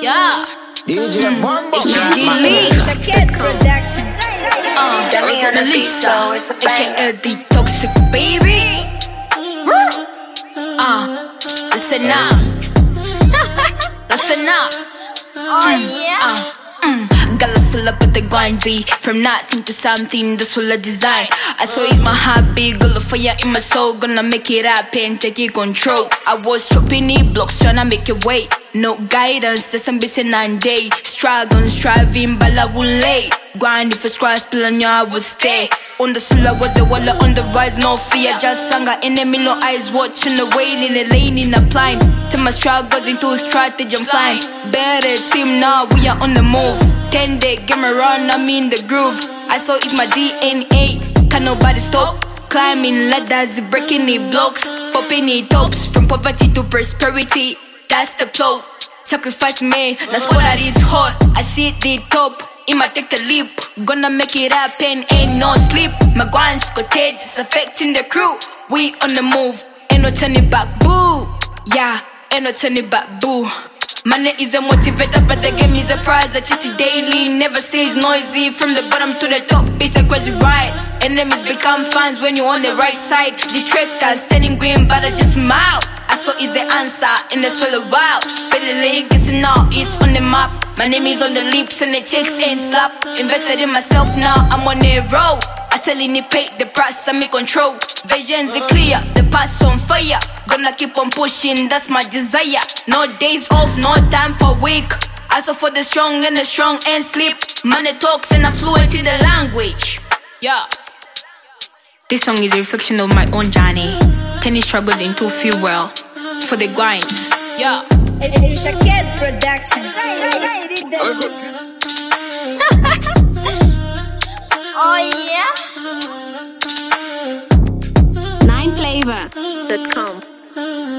Yeah. DJ Bombo. Shakez production. Dummy on the beat, so it's a bang. The toxic baby. Listen up. Listen up. Gala full up with the grindy. From nothing to something, that's all I design. I saw it's my hobby, gala fire in my soul. Gonna make it happen, take it control. I was chopping it blocks, tryna make it wait. No guidance, there's some busy 9 days. Struggling, striving, but I won't lay. Grind if it's cross, plan, I will stay. On the soul, I was a wall on the rise, no fear. Just sanga, enemy, no eyes, watching the way in the lane, in the climb. Till my struggles into strategy, I'm flying. Better team now, we are on the move. 10-day game around, I'm in the groove. I saw it's my DNA, can nobody stop. Climbing ladders, breaking it blocks, popping it tops. From poverty to prosperity, that's the flow. Sacrifice me, that's what that is hot. I see the top, it might take the leap. Gonna make it happen, ain't no sleep. My grind's contagious, affecting the crew. We on the move, ain't no turning back, boo. Yeah, ain't no turning back, boo. Money is a motivator, but the game is a prize. I chase it daily, never say it's noisy. From the bottom to the top, it's a crazy ride. Enemies become fans when you're on the right side. Detractors standing green, but I just smile. I saw it's the answer, and that's all a while. Better legacy now, it's on the map. My name is on the lips, and the checks ain't slap. Invested in myself now, I'm on the road. I selling it, pay the price, I'm in control. Visions are clear, the past on fire. Gonna keep on pushing, that's my desire. No days off, no time for weak. I saw for the strong and the strong ain't sleep. Money talks and I'm fluent in the language. Yeah. This song is a reflection of my own journey. Penny struggles into fuel for the grind. Yeah. Shakez production. Oh yeah. 9flavor.com